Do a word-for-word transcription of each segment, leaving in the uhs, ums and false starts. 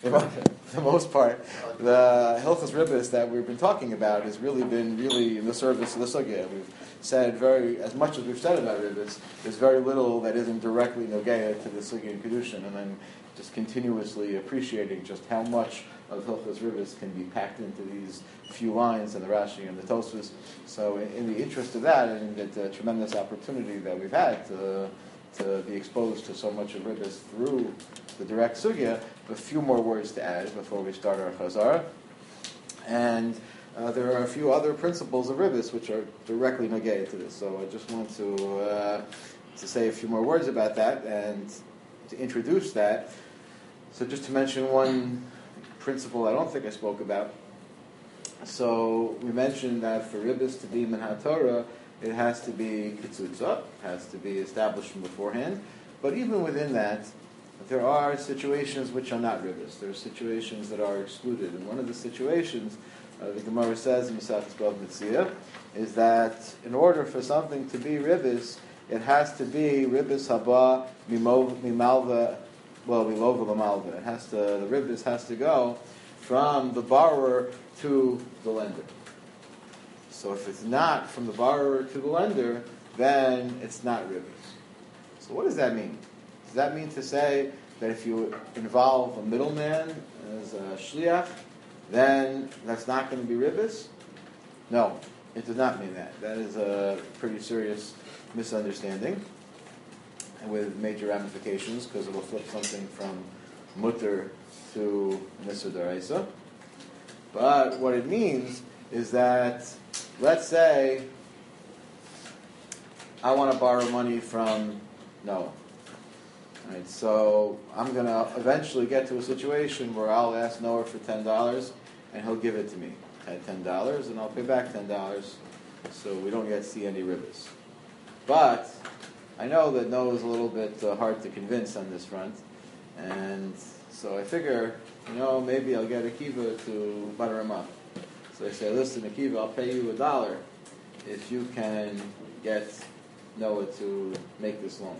for the most part, the Hilchos Ribbis that we've been talking about has really been really in the service of the sugya. We've said very, as much as we've said about Ribbis, there's very little that isn't directly nogeya to the sugya and kedushin, and I'm just continuously appreciating just how much of Hilchos Ribbis can be packed into these few lines in the Rashi and the Tosfos. So, in, in the interest of that, and the uh, tremendous opportunity that we've had to, to be exposed to so much of Ribbis through the direct sugya, a few more words to add before we start our chazara. And uh, there are a few other principles of Ribbis which are directly negated to this. So I just want to uh, to say a few more words about that and to introduce that. So just to mention one principle I don't think I spoke about. So we mentioned that for Ribbis to be Min HaTorah, it has to be Kitzutza, it has to be established from beforehand. But even within that, there are situations which are not Ribbis. There are situations that are excluded. And one of the situations, uh, the Gemara says in Masechtas Bava Metzia, is that in order for something to be Ribbis, it has to be Ribbis Haba Mimalva, well, Milova Lamalva. It has to, the Ribbis has to go from the borrower to the lender. So if it's not from the borrower to the lender, then it's not Ribbis. So what does that mean? Does that mean to say that if you involve a middleman as a shliach, then that's not going to be Ribbis? No, it does not mean that. That is a pretty serious misunderstanding, and with major ramifications, because it will flip something from mutter to nisur d'oraisa. But what it means is that, let's say, I want to borrow money from Noah. Right, so I'm going to eventually get to a situation where I'll ask Noah for ten dollars, and he'll give it to me at ten dollars, and I'll pay back ten dollars, so we don't yet see any Ribbis. But I know that Noah's a little bit uh, hard to convince on this front, and so I figure, you know, maybe I'll get Akiva to butter him up. So I say, listen, Akiva, I'll pay you a dollar if you can get Noah to make this loan.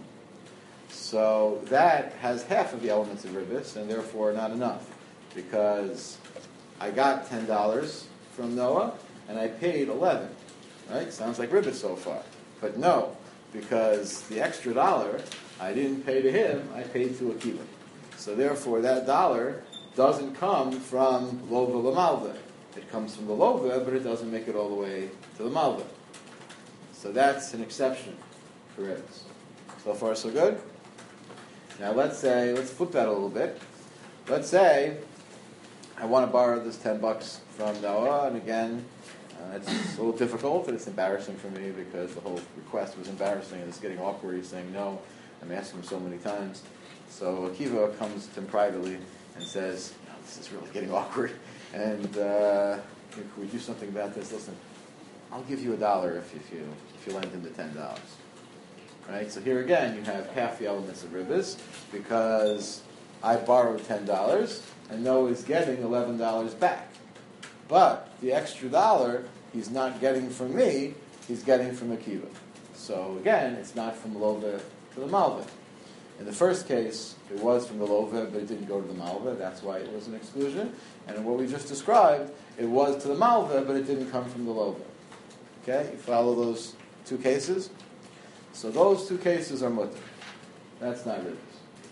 So that has half of the elements of Ribbis, and therefore not enough, because I got ten dollars from Noah, and I paid eleven. Right? Sounds like Ribbis so far. But no, because the extra dollar I didn't pay to him, I paid to Akiva. So therefore that dollar doesn't come from Lova Lamalva. It comes from the Lova, but it doesn't make it all the way to the Malva. So that's an exception for Ribbis. So far so good? Now let's say, let's flip that a little bit. Let's say I want to borrow this ten bucks from Noah, and again, uh, it's a little difficult, and it's embarrassing for me because the whole request was embarrassing, and it's getting awkward. He's saying no. I'm asking him so many times. So Akiva comes to him privately and says, no, this is really getting awkward, and uh, can we do something about this? Listen, I'll give you a dollar if, if you if you lend him the ten dollars. Right? So here again, you have half the elements of Ribbis, because I borrowed ten dollars, and Noah's getting eleven dollars back. But the extra dollar he's not getting from me, he's getting from Akiva. So again, it's not from Lova to the Malva. In the first case, it was from the Lova, but it didn't go to the Malva. That's why it was an exclusion. And in what we just described, it was to the Malva, but it didn't come from the Lova. Okay? You follow those two cases? So those two cases are mutter. That's not Ribbis.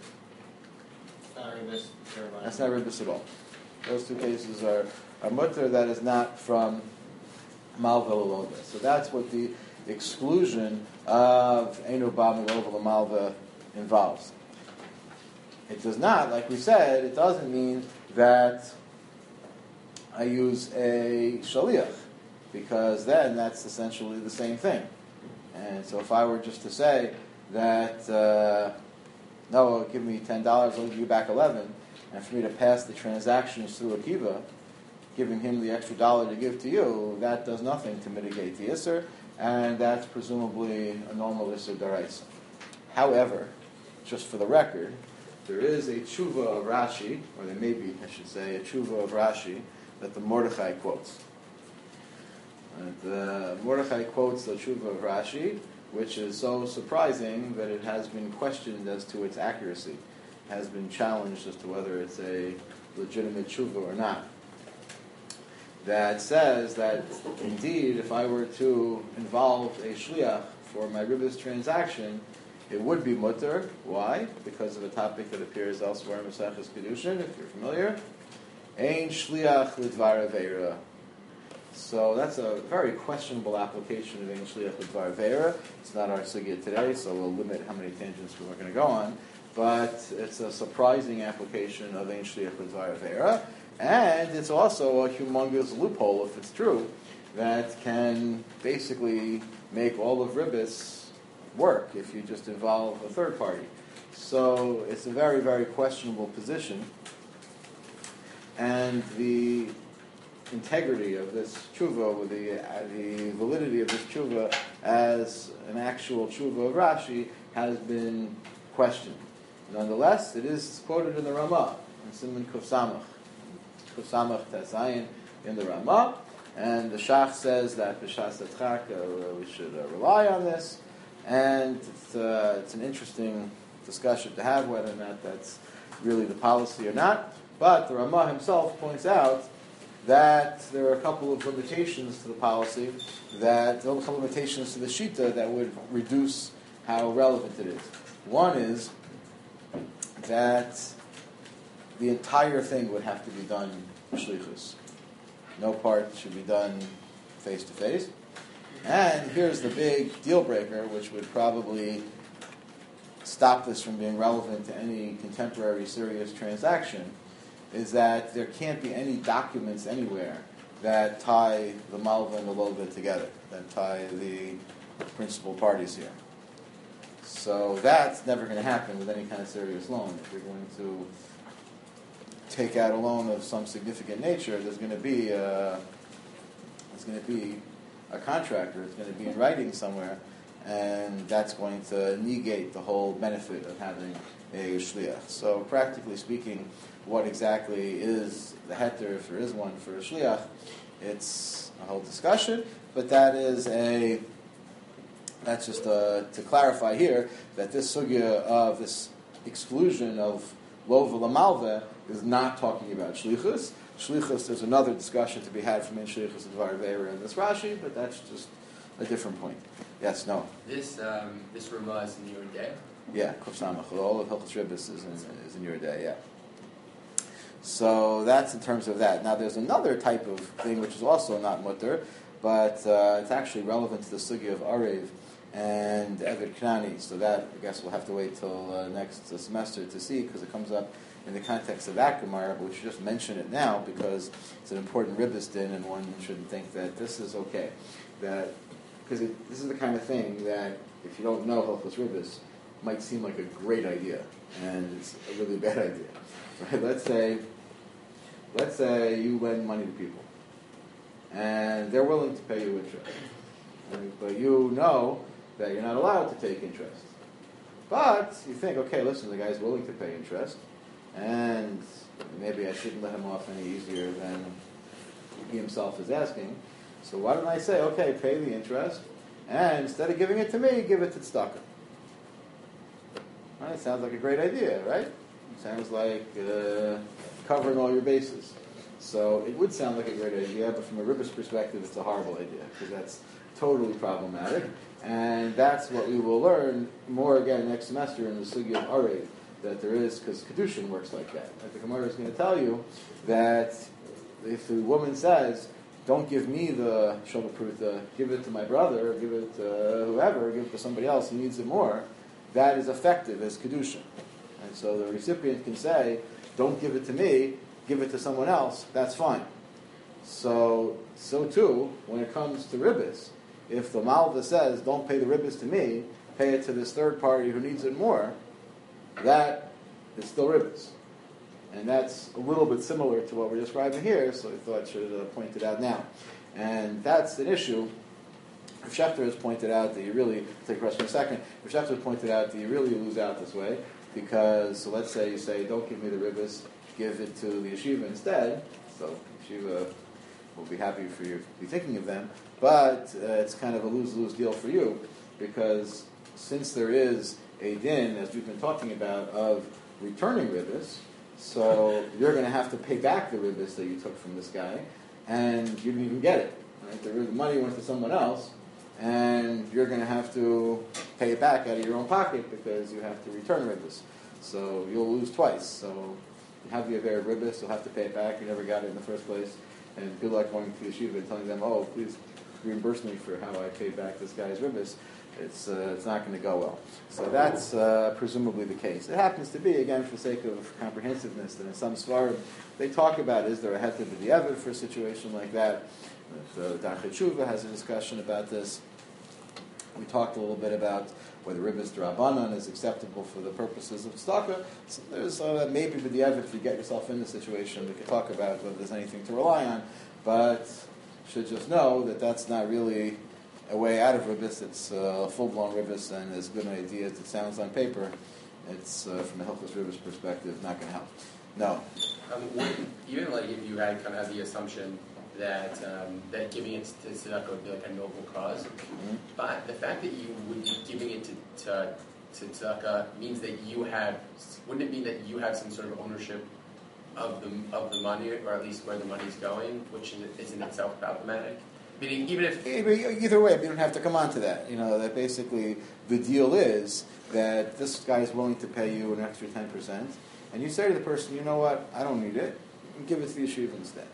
Not Ribbis. That's not Ribbis at all. Those two cases are, are mutter that is not from Malva Lova. So that's what the exclusion of Einu Ba Milova Malva involves. It does not, like we said, it doesn't mean that I use a shaliach, because then that's essentially the same thing. And so if I were just to say that, uh, no, give me ten dollars, I'll give you back eleven, and for me to pass the transactions through Akiva, giving him the extra dollar to give to you, that does nothing to mitigate the Isser, and that's presumably a normal Isser d'oraisa. However, just for the record, there is a tshuva of Rashi, or there may be, I should say, a tshuva of Rashi that the Mordechai quotes. And the Mordechai quotes the tshuva of Rashi, which is so surprising that it has been questioned as to its accuracy. It has been challenged as to whether it's a legitimate tshuva or not. That says that indeed, if I were to involve a shliach for my ribbis transaction, it would be mutter. Why? Because of a topic that appears elsewhere in Maseches Kedushin, if you're familiar. Ein shliach lidvar aveira. So that's a very questionable application of Ein shliach lidvar aveira. It's not our sugya today, so we'll limit how many tangents we're going to go on. But it's a surprising application of Ein shliach lidvar aveira. And it's also a humongous loophole, if it's true, that can basically make all of ribbis work if you just involve a third party. So it's a very, very questionable position. And the integrity of this tshuva, with the, uh, the validity of this tshuva as an actual tshuva of Rashi, has been questioned. Nonetheless, it is quoted in the Ramah, in Siman Kuf Samach. Samach Tazayin in the Ramah, and the Shach says that B'shas Atchak uh, we should uh, rely on this, and it's, uh, it's an interesting discussion to have whether or not that's really the policy or not. But the Ramah himself points out that there are a couple of limitations to the policy, that there are a couple of limitations to the Shita that would reduce how relevant it is. One is that the entire thing would have to be done shlichus. No part should be done face to face. And here's the big deal breaker, which would probably stop this from being relevant to any contemporary serious transaction, is that there can't be any documents anywhere that tie the malva and the lova together, that tie the principal parties here. So that's never going to happen with any kind of serious loan. If you're going to take out a loan of some significant nature, there's going to be a, there's going to be a contractor. It's going to be in writing somewhere, and that's going to negate the whole benefit of having a shliach. So, practically speaking, what exactly is the heter, if there is one, for a shliach? It's a whole discussion, but that is a. That's just a, to clarify here that this sugya of this exclusion of lova lamalva is not talking about shlichus. Shlichus, there's another discussion to be had from in shlichus and dvar veira in this Rashi, but that's just a different point. Yes, no. This um, this Ramah is in your day. Yeah, Kuf Samach. All of Hilchos Ribbis is in, is in your day. Yeah. So that's in terms of that. Now, there's another type of thing which is also not mutter, but uh, it's actually relevant to the sugya of Arev and Eved Knani. So that, I guess, we'll have to wait till uh, next uh, semester to see, because it comes up in the context of that Gemara, but we should just mention it now because it's an important ribbis din, and one shouldn't think that this is okay. That because this is the kind of thing that if you don't know Hilchos Ribbis, might seem like a great idea, and it's a really bad idea. Right? Let's say, let's say you lend money to people, and they're willing to pay you interest, right? But you know that you're not allowed to take interest. But you think, okay, listen, the guy's willing to pay interest, and maybe I shouldn't let him off any easier than he himself is asking. So why don't I say, okay, pay the interest, and instead of giving it to me, give it to tzedakah. Right? Sounds like a great idea, right? It sounds like uh, covering all your bases. So it would sound like a great idea, but from a ribbis perspective, it's a horrible idea, because that's totally problematic. And that's what we will learn more again next semester in the sugya of Arev, that there is, because Kedushin works like that. Like the Gemara is going to tell you that if the woman says, don't give me the Shova Pruta, give it to my brother, give it to whoever, give it to somebody else who needs it more, that is effective as Kedushin. And so the recipient can say, don't give it to me, give it to someone else, that's fine. So, so too, when it comes to ribbis, if the Malva says, don't pay the ribbis to me, pay it to this third party who needs it more, that is still ribbis. And that's a little bit similar to what we're describing here, so I thought I should uh, point it out now. And that's an issue. Rav Shechter has pointed out that you really, I'll take a question in a second, Rav Shechter has pointed out that you really lose out this way, because, so let's say you say, don't give me the ribbis, give it to the yeshiva instead, so yeshiva will be happy for you to be thinking of them, but uh, it's kind of a lose-lose deal for you, because since there is a din, as we've been talking about, of returning ribbis, So you're going to have to pay back the ribbis that you took from this guy, and you didn't even get it. Right? The, the money went to someone else, and you're going to have to pay it back out of your own pocket because you have to return ribbis. So you'll lose twice. So you have the aver of ribbis, you'll have to pay it back. You never got it in the first place. And good luck going to the yeshiva and telling them, oh, please reimburse me for how I paid back this guy's ribbis. It's uh, it's not going to go well. So that's uh, presumably the case. It happens to be, again, for the sake of comprehensiveness, that in some svarim they talk about, is there a heter b'diavad for a situation like that? The Darchei Tshuva has a discussion about this. We talked a little bit about whether ribbis d'Rabbanan is acceptable for the purposes of tzedakah. So there's uh, maybe b'diavad if you get yourself in the situation. We could talk about whether there's anything to rely on, but you should just know that that's not really a way out of ribbis. It's uh, full-blown ribbis, and as good an idea as it sounds on paper, it's, uh, from a helpless ribbis perspective, not going to help. No. Um, would- even like if you had kind of had the assumption that um, that giving it to tzedakah would be like a noble cause, Mm-hmm. but the fact that you would be giving it to to, to tzedakah means that you have, wouldn't it mean that you have some sort of ownership of the of the money, or at least where the money's going, which is, is in itself problematic? Meaning, even if Either way, we don't have to come on to that. You know, that basically the deal is that this guy is willing to pay you an extra ten percent, and you say to the person, you know what, I don't need it, give it to the yeshiva instead.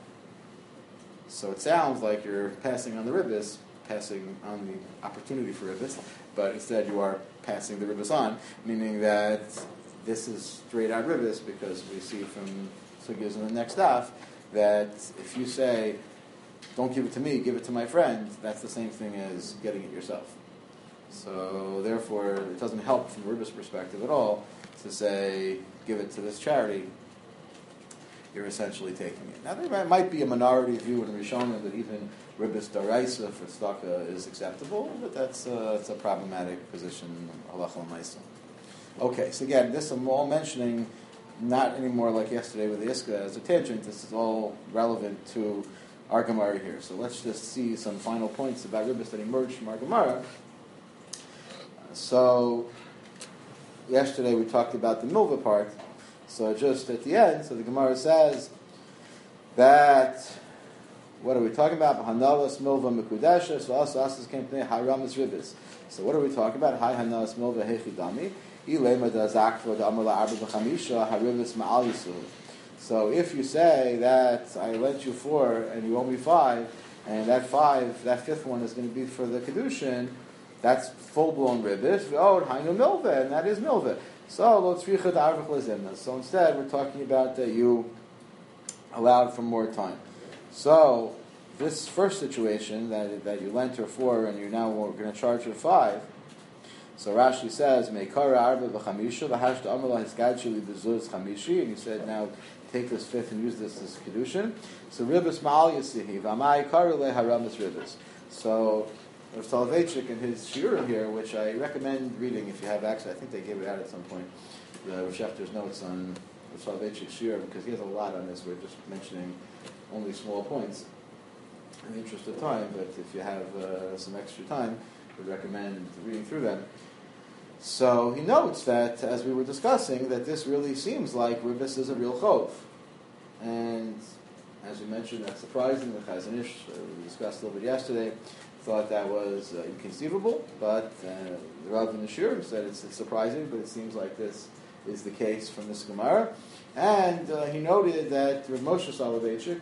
So it sounds like you're passing on the ribbis, passing on the opportunity for ribbis, but instead you are passing the ribbis on, meaning that this is straight out ribbis, because we see from Sugyas in the next daf that if you say, don't give it to me, give it to my friend, that's the same thing as getting it yourself. So therefore, it doesn't help from a ribbis perspective at all to say, give it to this charity. You're essentially taking it. Now, there might be a minority view in Rishonim that even ribbis daraisa for tzedakah is acceptable, but that's, uh, that's a problematic position, halacha l'maisa. Okay, so again, this I'm all mentioning, not anymore like yesterday with the Iska as a tangent. This is all relevant to our Gemara here. So let's just see some final points about ribbis that emerged from our Gemara. So yesterday we talked about the milva part. So just at the end, so the Gemara says that, what are we talking about? Hanalas milva mekudesha. So also asas came to haramas ribbis. So what are we talking about? Hi hanalas milva hechidami. Ilema da zakva da amala arba b'chamisha haribis ma'al yisul. So if you say that I lent you four and you owe me five, and that five, that fifth one is going to be for the kedushin, that's full blown ribbis. Oh, hainu milva, and that is milva. So lo tzricha d'arvach lezimna. So instead, we're talking about that you allowed for more time. So this first situation that that you lent her four and you now are going to charge her five. So Rashi says, "Meikara arba b'chamisha v'hashta amala hiskadshili b'zuz chamishi," and you said, now take this fifth and use this as kedushin. So ribbis ma'al yasihi v'amai kara leharamas ribbis. So Rav Soloveitchik in his shiurim here, which I recommend reading if you have access. I think they gave it out at some point. The Rav Shefter's notes on Rav Soloveitchik's shiurim, because he has a lot on this. We're just mentioning only small points in the interest of time. But if you have uh, some extra time, I would recommend reading through them. So he notes that, as we were discussing, that this really seems like ribbis is a real chov. And as we mentioned, that's surprising. The Chazon Ish, uh, we discussed a little bit yesterday, thought that was uh, inconceivable, but uh, the Rav in the Shiurim said it's, it's surprising, but it seems like this is the case from this Gemara. And uh, he noted that Rav Moshe Soloveitchik,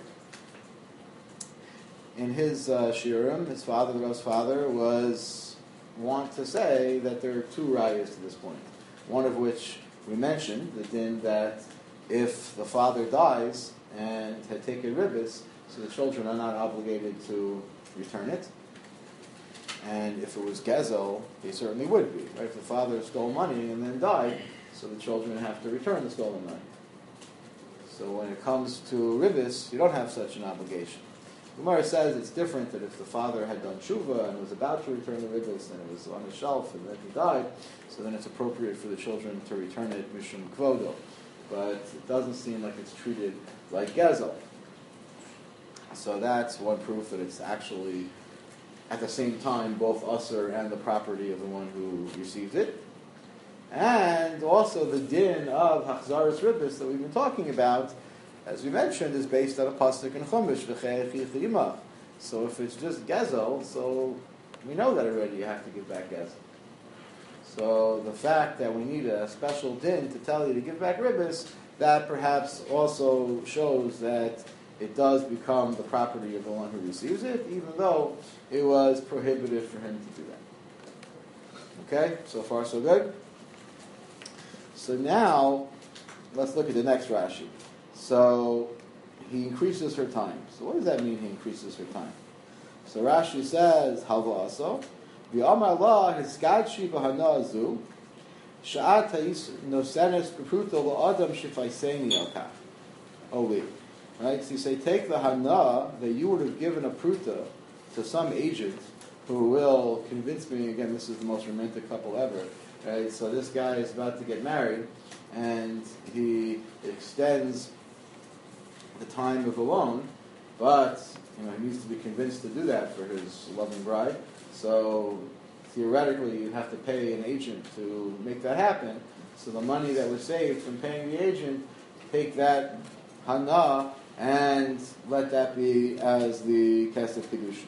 in his uh, Shiurim, his father, the Rav's father, was want to say that there are two rayas to this point. One of which we mentioned, the din that if the father dies and had taken ribbis, so the children are not obligated to return it. And if it was gezel, they certainly would be. Right? If the father stole money and then died, so the children have to return the stolen money. So when it comes to ribbis, you don't have such an obligation. Gemara says it's different, that if the father had done tshuva and was about to return the ribbis and it was on the shelf and then he died, so then it's appropriate for the children to return it mishum kvodo. But it doesn't seem like it's treated like gezel. So that's one proof that it's actually, at the same time, both usher and the property of the one who received it. And also the din of Hachzaras Ribbis that we've been talking about, as we mentioned, is based on a pasuk in Chumash, V'chei Achich Yimach. So if it's just Gezel, so we know that already you have to give back Gezel. So the fact that we need a special din to tell you to give back Ribbis, that perhaps also shows that it does become the property of the one who receives it, even though it was prohibited for him to do that. Okay, so far so good. So now, let's look at the next Rashi. So, he increases her time. So what does that mean, he increases her time? So Rashi says, Halva aso, v'amar la hiskadshi b'hana azu, sha'at ha'is nosenes b'pruto la'adam shifaiseni al kach. Oh, wait. Right? So you say, take the hana that you would have given a pruta to some agent who will convince me, again, this is the most romantic couple ever, right? So this guy is about to get married, and he extends the time of the loan, but you know, he needs to be convinced to do that for his loving bride. So theoretically, you'd have to pay an agent to make that happen. So the money that was saved from paying the agent, take that hana and let that be as the kesef kedushin.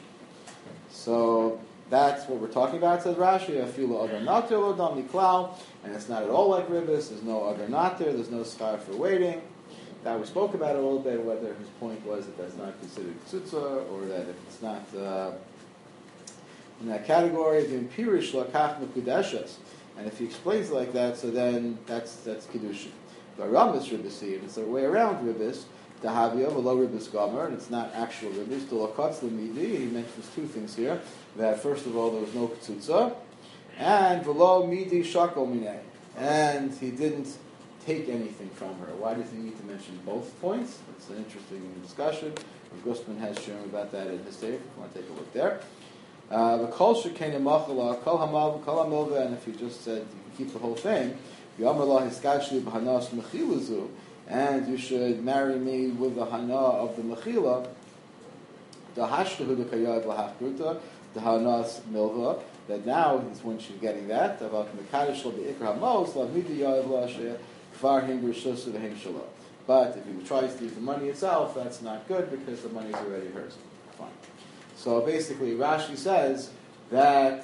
So that's what we're talking about, says Rashi. Afilu other natir lo dam niklau, and it's not at all like ribbis. There's no other natir. There's no schar for waiting. That we spoke about it a little bit, whether his point was that that's not considered tzutza, or that if it's not uh, in that category, the impirish lakach mekudeshes. And if he explains it like that, so then that's that's kedushin. But Rambam ribbisi, and it's the way around ribbis. Dahavia v'lo ribbis gomer, and it's not actual ribbis. D'lakatz l'midi. He mentions two things here. That first of all, there was no tzutza, and v'lo midi shakol minei, and he didn't take anything from her. Why does he need to mention both points? It's an interesting discussion. Gustman has shown about that in his tape. If you want to take a look there. The kol shekena machala, kol hamav, kol hamilva, and if you just said you can keep the whole thing, v'yamarlah hiskashli b'hanas mechilazu, and you should marry me with the hana of the mechila, the hashtahu the kayad l'hachruta, the hanas milva, that now is when she's getting that, about mekadosh lo be'ikra hamos, la midi yav la'asheh, kvar him b'rishosu v'hem shalom. But if he tries to use the money itself, that's not good because the money is already hers. Fine. So basically, Rashi says that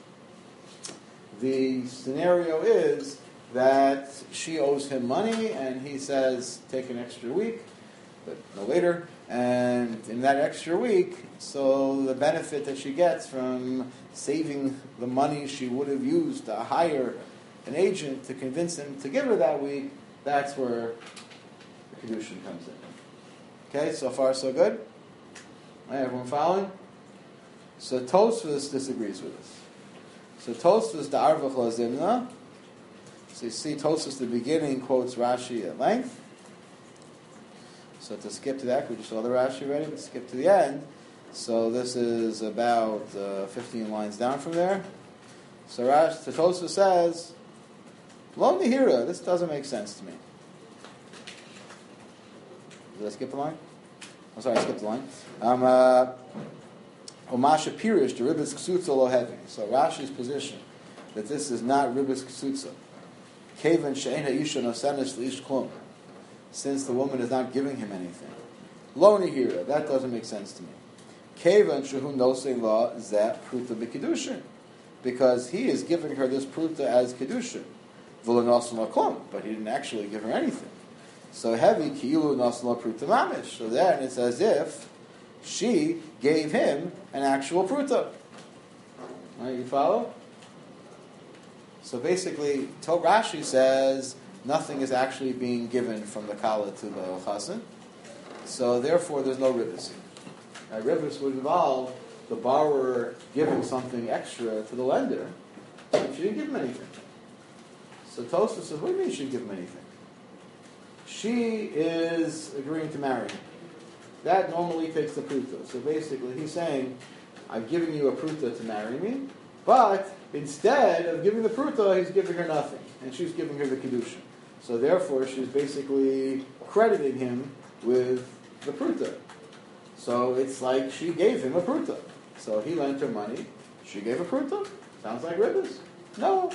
the scenario is that she owes him money, and he says, take an extra week, but no later. And in that extra week, so the benefit that she gets from saving the money she would have used to hire an agent to convince him to give her that week, that's where the kedushin comes in. Okay, so far so good? All right, everyone following? So Tosfos disagrees with us. So Tosfos the Arvach Lazimna. So you see Tosfos the beginning quotes Rashi at length. So to skip to that, we just saw the Rashi already, but skip to the end. So this is about uh, fifteen lines down from there. So Rashi, so Tosfos says, Lo nihira, this doesn't make sense to me. Did I skip the line? I'm sorry, I skipped the line. Um, uh, Omasha Pirish, the Ribbis Ksutza lo hevi. So Rashi's position that this is not Ribbis Ksutza. Kevan she'en ha'isha nosenes li'ish klum. Since the woman is not giving him anything. Lo nihira, that doesn't make sense to me. Kevan shehu nosei la zeh pruta b'kedushin. Because he is giving her this pruta as kedushin. V'lo nosen la klum. But he didn't actually give her anything. So heavy ki'ilu nosen la pruta mamish. So then it's as if she gave him an actual pruta. Right, you follow? So basically, Rashi says nothing is actually being given from the kala to the chassan. So therefore, there's no ribbis. Now, ribbis would involve the borrower giving something extra to the lender. She didn't give him anything. So Tosfos says, what do you mean she didn't give him anything? She is agreeing to marry him. That normally takes the pruta. So basically, he's saying, I'm giving you a pruta to marry me, but instead of giving the pruta, he's giving her nothing. And she's giving her the kedusha. So therefore, she's basically crediting him with the pruta. So it's like she gave him a pruta. So he lent her money, she gave a pruta. Sounds like ribbis? No.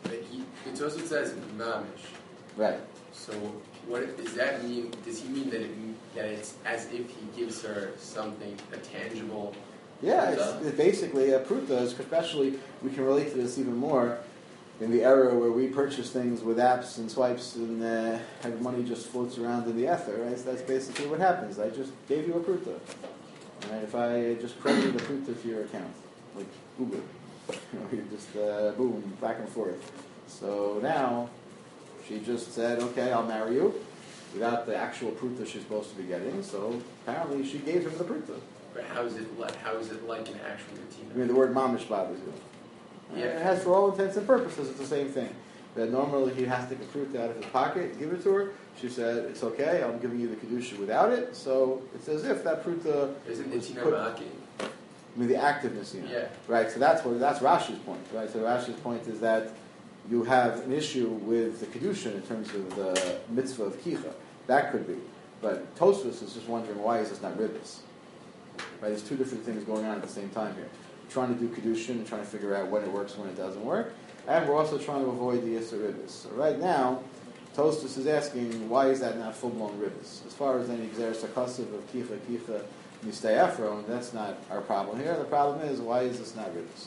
But he, it also says mamish. Right. So what does that mean? Does he mean that it that it's as if he gives her something, a tangible? Yeah, it's, it's basically a pruta, especially we can relate to this even more in the era where we purchase things with apps and swipes and uh, have money just floats around in the ether, right? So that's basically what happens. I just gave you a pruta. Right? If I just credited a pruta to your account, like Uber, you know, you just uh, boom, back and forth. So now she just said, okay, I'll marry you without the actual pruta she's supposed to be getting. So apparently she gave him the pruta. But how is it like? How is it like an actual routine? I mean, the word mamish bothers you. Yeah. It has, for all intents and purposes, it's the same thing. That normally he has to take a fruit out of his pocket, give it to her. She said, it's okay, I'm giving you the kedusha without it. So it's as if that fruit uh, Isn't was it put, maki? I mean, the activeness, you know. Yeah. Right, so that's what that's Rashi's point, right? So Rashi's point is that you have an issue with the kedusha in terms of the mitzvah of kicha. That could be. But Tosfos is just wondering, why is this not ribbis? Right, there's two different things going on at the same time here. We're trying to do kedushin and trying to figure out when it works, when it doesn't work, and we're also trying to avoid the yisur ribbis. So right now, Tosfos is asking, why is that not full-blown ribbis? As far as any exeris hakasiv of kicha kicha mistay afron, that's not our problem here. The problem is, why is this not ribbis?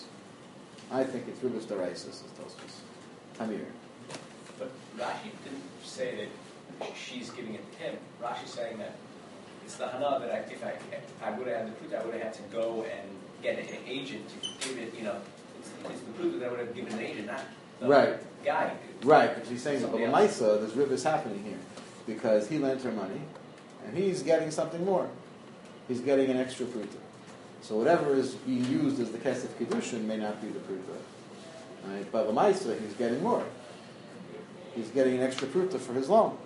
I think it's ribbis deraisis, says Tosfos. I'm here. But Rashi didn't say that she's giving it to him. Rashi's saying that it's the hana that I, if I if I would have had the pruta, I would have had to go and get an agent to give it. You know, it's, it's the pruta that I would have given an agent, not the Right. guy. Right, but she's saying that the Somebody Lamaisa, there's ribbis happening here. Because he lent her money, and he's getting something more. He's getting an extra pruta. So whatever is being used as the kesef kedushin may not be the pruta. Right? But Lamaisa, he's getting more. He's getting an extra pruta for his loan.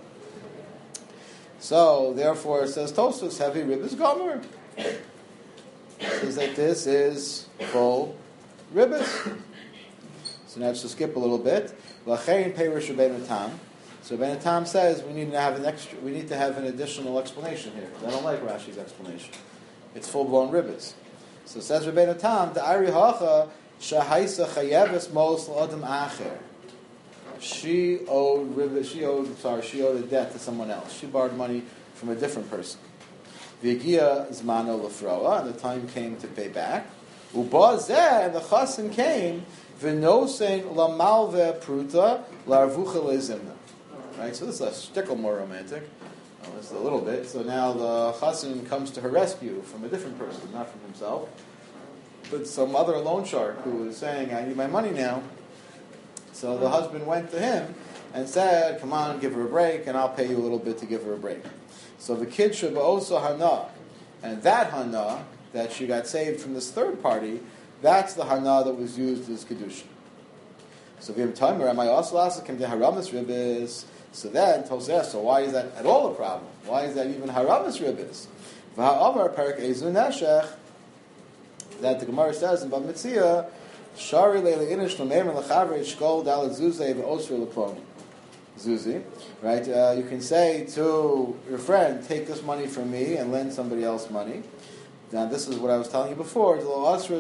So, therefore, it says Tosfos, heavy ribbis gomer. Says that this is full ribbis. So now let's just skip a little bit. L'chein perish Rabbeinu Tam. So Rabbeinu Tam says we need to have an extra. We need to have an additional explanation here. I don't like Rashi's explanation. It's full blown ribbis. So it says Rabbeinu Tam, the Ari Hacha shahaisa chayeves mos l'adam acher. She owed ribbis. She owed. Sorry, she owed a debt to someone else. She borrowed money from a different person. V'yagia zmano lefroa, and the time came to pay back. Ubazeh, and the chassan came. V'nosein lamalve pruta larvucha lezimna. Right, so this is a stickle more romantic. Well, it's a little bit. So now the chassan comes to her rescue from a different person, not from himself, but some other loan shark who is saying, "I need my money now." So the husband went to him and said, "Come on, give her a break, and I'll pay you a little bit to give her a break." So the kid should also hana, and that hana that she got saved from this third party, that's the hana that was used as kedusha. So v'im tamer, am I also asking to haramis ribbis? So then Toseh, so why is that at all a problem? Why is that even haramis ribbis? V'ha'amar perik ezu neshech, that the Gemara says in Bava Metzia, shari leili inish l'meimer l'chavrei shkol dalet zuzei v'osur l'pon. Zuzi, right? Uh, you can say to your friend, take this money from me and lend somebody else money. Now, this is what I was telling you before. That's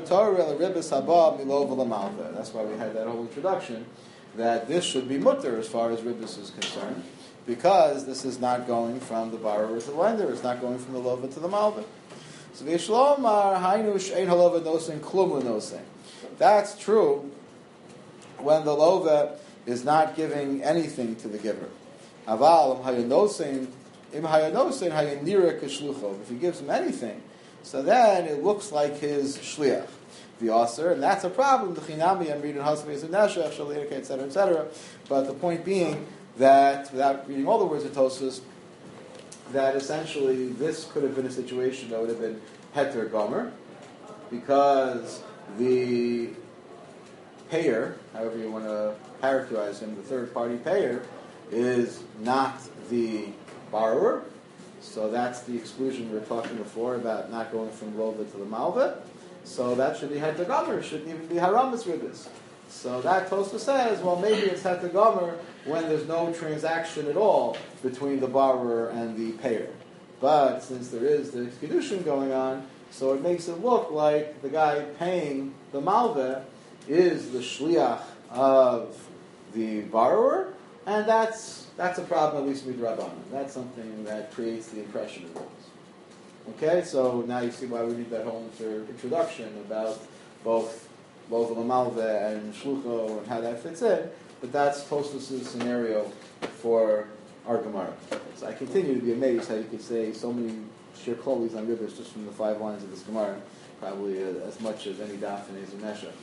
why we had that whole introduction, that this should be mutter as far as ribbis is concerned, because this is not going from the borrower to the lender. It's not going from the lova to the malva. So that's true when the lova is not giving anything to the giver. If he gives him anything, so then it looks like his shliach, the aser, and that's a problem. The chinami I'm reading hasvei neshech shalirka, et cetera, et cetera. But the point being that, without reading all the words of Tosfos, that essentially this could have been a situation that would have been heter gomer, because the payer, however you want to characterize him, the third party payer, is not the borrower. So that's the exclusion we were talking before about not going from lova to the malva. So that should be heter gomer. It shouldn't even be haramis ribbis. So that Tosfos says, well, maybe it's heter gomer when there's no transaction at all between the borrower and the payer. But since there is the kedushin going on, so it makes it look like the guy paying the malva is the shliach of the borrower, and that's that's a problem, at least with Rabbanan. That's something that creates the impression of those. Okay, so now you see why we need that whole inter- introduction about both both Lamalva and Shlucho and how that fits in, but that's Tosfos' scenario for our Gemara. So I continue to be amazed how you could say so many shir klolis on rivers just from the five lines of this Gemara, probably uh, as much as any daf in Ezra.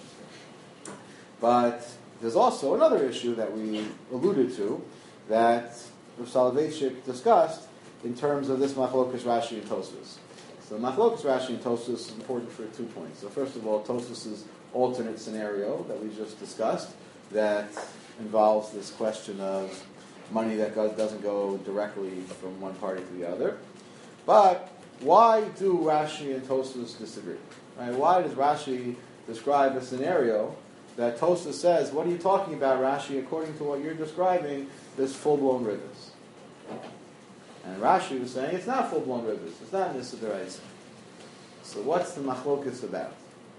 But there's also another issue that we alluded to that Rav Soloveitchik discussed in terms of this Machlokas Rashi and Tosfos. So Machlokas Rashi and Tosfos is important for two points. So first of all, Tosfos' alternate scenario that we just discussed that involves this question of money that go, doesn't go directly from one party to the other. But why do Rashi and Tosfos disagree? Right? Why does Rashi describe a scenario that Tosfos says, what are you talking about, Rashi? According to what you're describing, this full-blown ribbis. And Rashi was saying, it's not full-blown ribbis. It's not Nissa D'Oraisa. So what's the machlokas about?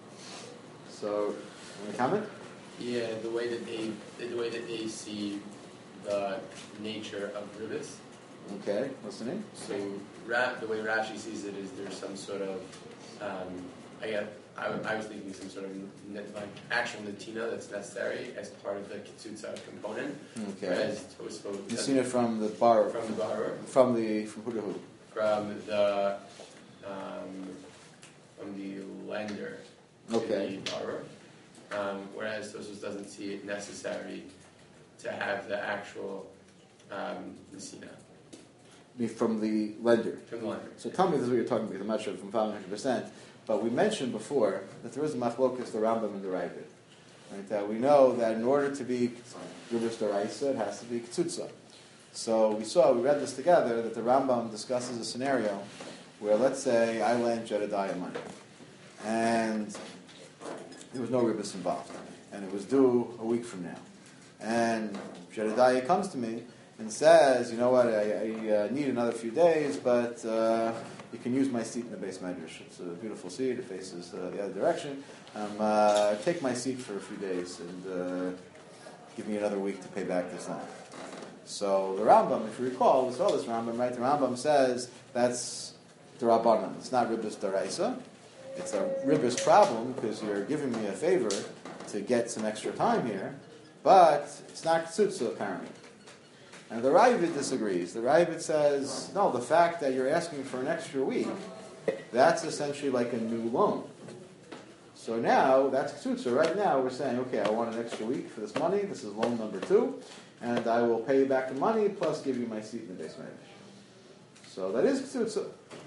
So, any comment? Yeah, the way that they the way that they see the nature of ribbis. Okay, what's the name? So Ra- the way Rashi sees it is there's some sort of, um, I, guess, I, I was thinking some sort of net, like actual natina that's necessary as part of the kitsutza component. Okay. Whereas Tosfos You've seen it from the borrower. from the borrower, From the, from who to who? from the um, from the lender to Okay. the borrower. Um, whereas Tosfos doesn't see it necessary to have the actual um, nesina Be From the lender. from the lender. So tell me this is what you're talking about. I'm not sure if I'm following one hundred percent. But we mentioned before that there is a machlokas, the Rambam and the Ravid. Right? That we know that in order to be Ribbis D'Oraisa, it has to be Ktsutsa. So we saw, we read this together, that the Rambam discusses a scenario where, let's say, I lend Jedediah money. And there was no Ribbis involved. And it was due a week from now. And Jedediah comes to me and says, you know what, I, I uh, need another few days, but uh, you can use my seat in the base medrash. It's a beautiful seat. It faces uh, the other direction. Um, uh, take my seat for a few days and uh, give me another week to pay back this loan. So the Rambam, if you recall, we saw this Rambam, right? The Rambam says that's the Rabbanan. It's not Ribbis D'Oraisa. It's a Ribbis problem because you're giving me a favor to get some extra time here, but it's not Ktsutsa apparently. And the Ravid disagrees. The Ravid says, no, the fact that you're asking for an extra week, that's essentially like a new loan. So now, that's Ktsutsa. Right now, we're saying, okay, I want an extra week for this money. This is loan number two. And I will pay you back the money, plus give you my seat in the base medrash. So that is Ktsutsa.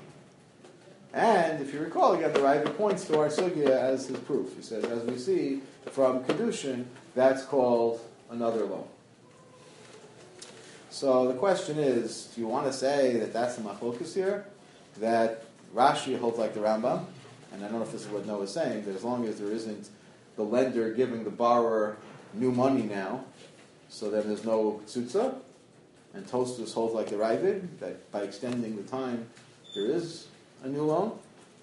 And if you recall, again, the Ravid points to our sugya as his proof. He says, as we see from Kedushin, that's called another loan. So the question is, do you want to say that that's the machlokus here? That Rashi holds like the Rambam, and I don't know if this is what Noah is saying, that as long as there isn't the lender giving the borrower new money now, so then there's no ktsutsa, and Tosfos holds like the Ravid, that by extending the time, there is a new loan.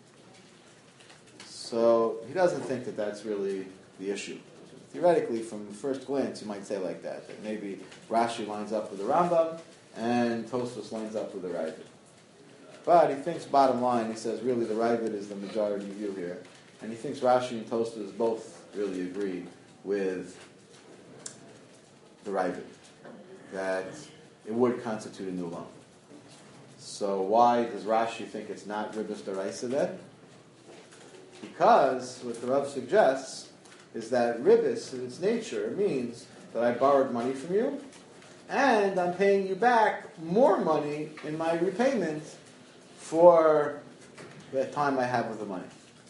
So he doesn't think that that's really the issue. Theoretically, from the first glance, you might say like that, that maybe Rashi lines up with the Rambam and Tosfos lines up with the Ravid. But he thinks, bottom line, he says really the Ravid is the majority view here. And he thinks Rashi and Tosfos both really agree with the Ravid, that it would constitute a new loan. So why does Rashi think it's not Ribbis D'Oraisa then? Because what the Rav suggests is that ribbis, in its nature, means that I borrowed money from you, and I'm paying you back more money in my repayment for the time I have with the money.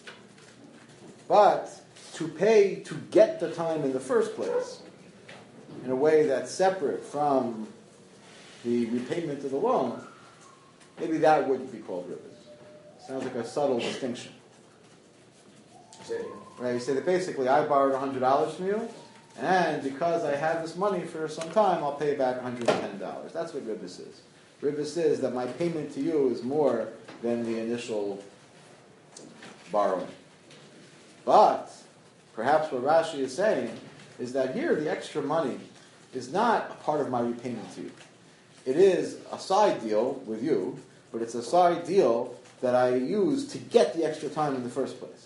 But to pay to get the time in the first place, in a way that's separate from the repayment of the loan, maybe that wouldn't be called ribbis. Sounds like a subtle distinction. Right, you say that basically I borrowed one hundred dollars from you, and because I have this money for some time, I'll pay back one hundred ten dollars. That's what ribbis is. Ribbis is that my payment to you is more than the initial borrowing. But perhaps what Rashi is saying is that here the extra money is not a part of my repayment to you. It is a side deal with you, but it's a side deal that I use to get the extra time in the first place.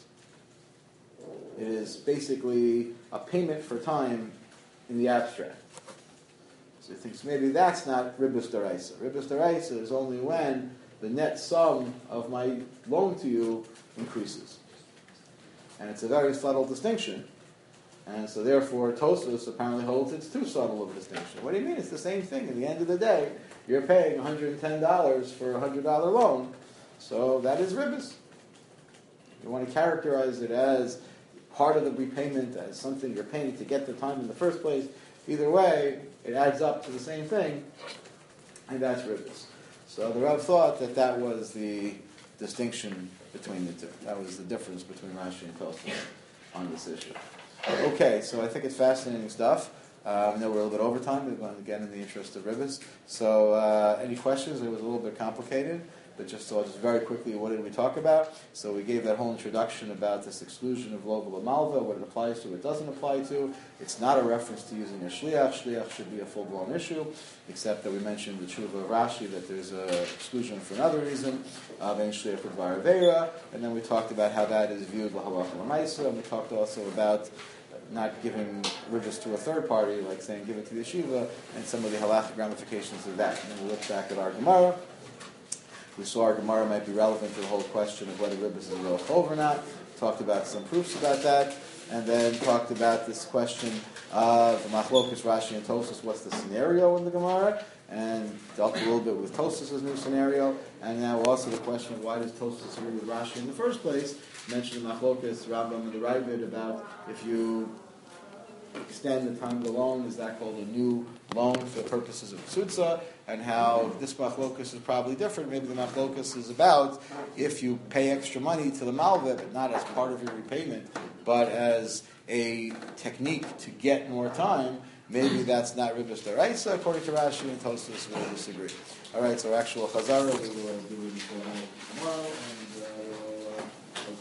It is basically a payment for time in the abstract. So he thinks maybe that's not ribus deraisa. Ribus deraisa is only when the net sum of my loan to you increases. And it's a very subtle distinction. And so therefore Tosfos apparently holds it's too subtle of a distinction. What do you mean? It's the same thing. At the end of the day, you're paying one hundred ten dollars for a one hundred dollars loan, so that is ribus. You want to characterize it as part of the repayment, as something you're paying to get the time in the first place. Either way, it adds up to the same thing, and that's ribus. So the Rav thought that that was the distinction between the two. That was the difference between Rashi and Tosfos on this issue. Okay, so I think it's fascinating stuff. Um, I know we're a little bit over time. We're going again in the interest of ribus. So, uh, any questions? It was a little bit complicated, but just so just very quickly, what did we talk about? So we gave that whole introduction about this exclusion of local malva, what it applies to, what it doesn't apply to. It's not a reference to using a shliach. Shliach should be a full-blown issue, except that we mentioned the tshuva of Rashi that there's an exclusion for another reason, uh, shliach v'dvar aveira, and then we talked about how that is viewed l'halacha l'maisa, and we talked also about not giving ribus to a third party, like saying give it to the yeshiva, and some of the halachic ramifications of that. And then we looked back at our Gemara. We saw our Gemara might be relevant to the whole question of whether ribus is a real chov or not. Talked about some proofs about that, and then talked about this question of the machlokas Rashi and Tosfos. What's the scenario in the Gemara? And dealt a little bit with Tosfos' new scenario, and now also the question of why does Tosfos agree with Rashi in the first place? Mentioned the machlokas Rambam and the Ravid about if you extend the time of the loan, is that called a new loan for the purposes of tzutza, and how this machlokas is probably different. Maybe the machlokas is about if you pay extra money to the malva, but not as part of your repayment, but as a technique to get more time. Maybe that's not ribus deraisa, according to Rashi, and Tosfos will disagree. All right, so actual chazara we will do tomorrow, and. Uh,